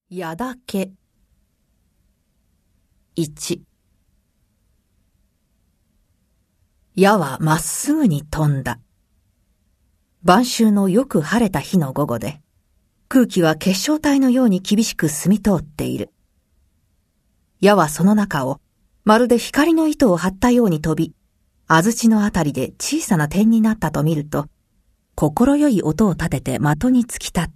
矢だけ。1。矢はまっすぐに飛んだ。晩秋のよく晴れた日の午後で、空気は結晶体のように厳しく澄み通っている。矢はその中を、まるで光の糸を張ったように飛び、安土のあたりで小さな点になったと見ると、心よい音を立てて的に突き立った。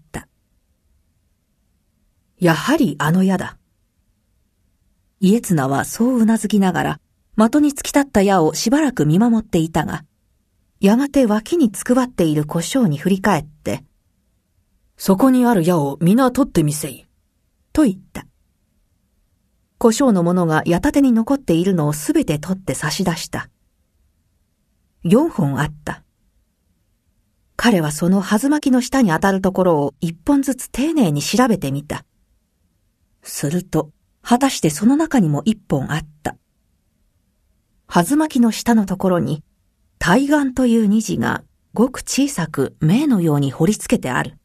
やはりあの矢だ。家綱はそううなずきながら、的に突き立った矢をしばらく見守っていたが、やがて脇につくばっている小姓に振り返って、 そこにある矢を皆取ってみせい。 と言った。小姓の者が矢立てに残っているのをすべて取って差し出した。4本あった。彼はその弾巻の下に当たるところを1本ずつ丁寧に調べてみた。すると、果たしてその中にも1本あった。弾巻の下のところに、対岸という虹がごく小さく銘のように彫り付けてある。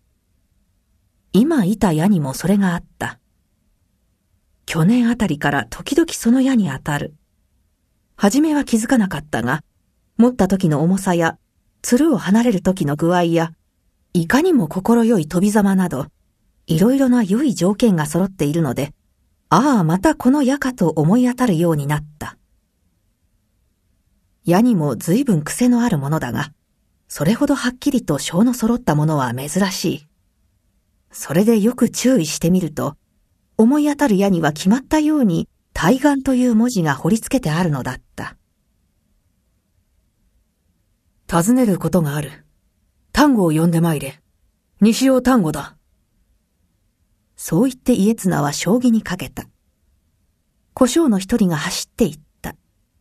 今いた矢にもそれがあった。去年あたりから時々その矢に当たる。はじめは気づかなかったが、持った時の重さや、つるを離れる時の具合や、いかにも心よい飛びざまなど、いろいろな良い条件が揃っているので、ああまたこの矢かと思い当たるようになった。矢にも随分癖のあるものだが、それほどはっきりと性の揃ったものは珍しい。それでよく注意してみると、思い当たる矢には決まったように対岸という文字が彫り付けてあるのだった。 尋ねることがある。丹後を呼んでまいれ。西尾丹後だ。 そう言って家綱は将棋にかけた。小姓の一人が走って行った。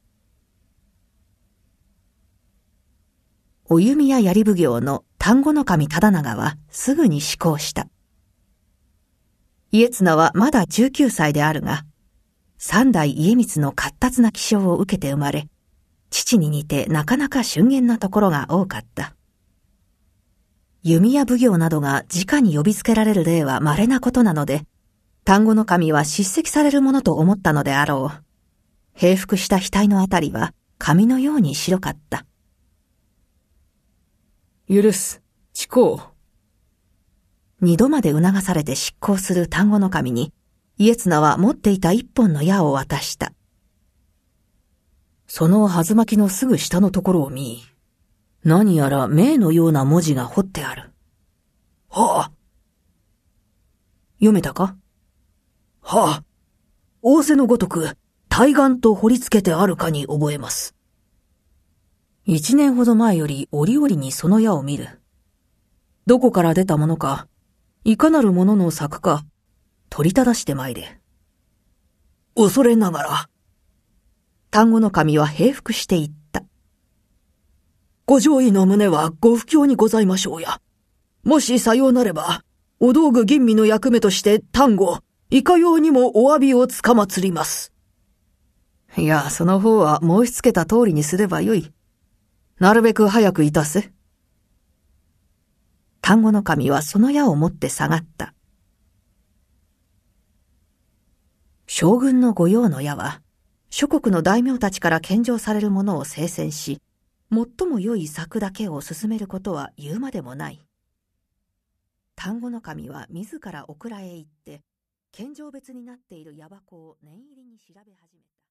お弓や槍奉行の丹後守忠長はすぐに施行した。家綱はまだ19歳であるが、三代家光の闊達な気性を受けて生まれ、父に似てなかなか俊厳なところが多かった。弓や奉行などが直に呼びつけられる例は稀なことなので、丹後守は叱責されるものと思ったのであろう。平服した額のあたりは紙のように白かった。 許す、誓う。 二度まで促されて執行する丹後守に、家綱は持っていた一本の矢を渡した。 その弾巻のすぐ下のところを見、何やら銘のような文字が彫ってある。はあ。 読めたか？ はあ。仰せのごとく、対岸と彫り付けてあるかに覚えます。1年ほど前より折々にその矢を見る。どこから出たものか、いかなるものの作か、取り正してまいれ。恐れながら。 丹後守は平服して言った。 ご上意の旨はご不況にございましょうや。もしさようなれば、お道具吟味の役目として丹後、いかようにもお詫びをつかまつります。 いや、その方は申し付けた通りにすればよい。なるべく早くいたせ。丹後守はその矢を持って下がった。将軍の御用の矢は、諸国の大名たちから献上されるものを精選し、最も良い策だけを進めることは言うまでもない。丹後守は自らお蔵へ行って、献上別になっている矢箱を念入りに調べ始めた。